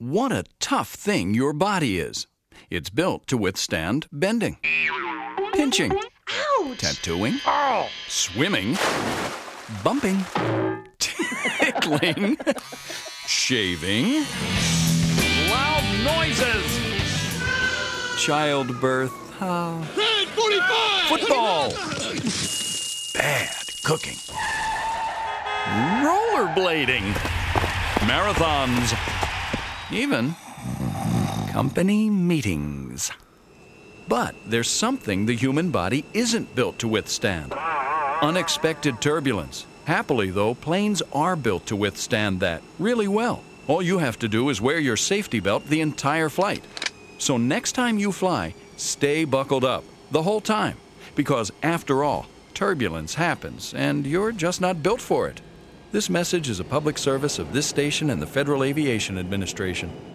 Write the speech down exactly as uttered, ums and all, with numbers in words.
What a tough thing your body is. It's built to withstand bending, pinching, Ouch! tattooing, Ow! swimming, bumping, tickling, shaving, Loud noises! childbirth, uh, football, bad cooking, rollerblading, marathons, even company meetings. But there's something the human body isn't built to withstand: unexpected turbulence. Happily, though, planes are built to withstand that really well. All you have to do is wear your safety belt the entire flight. So next time you fly, stay buckled up the whole time. Because after all, turbulence happens, and you're just not built for it. This message is a public service of this station and the Federal Aviation Administration.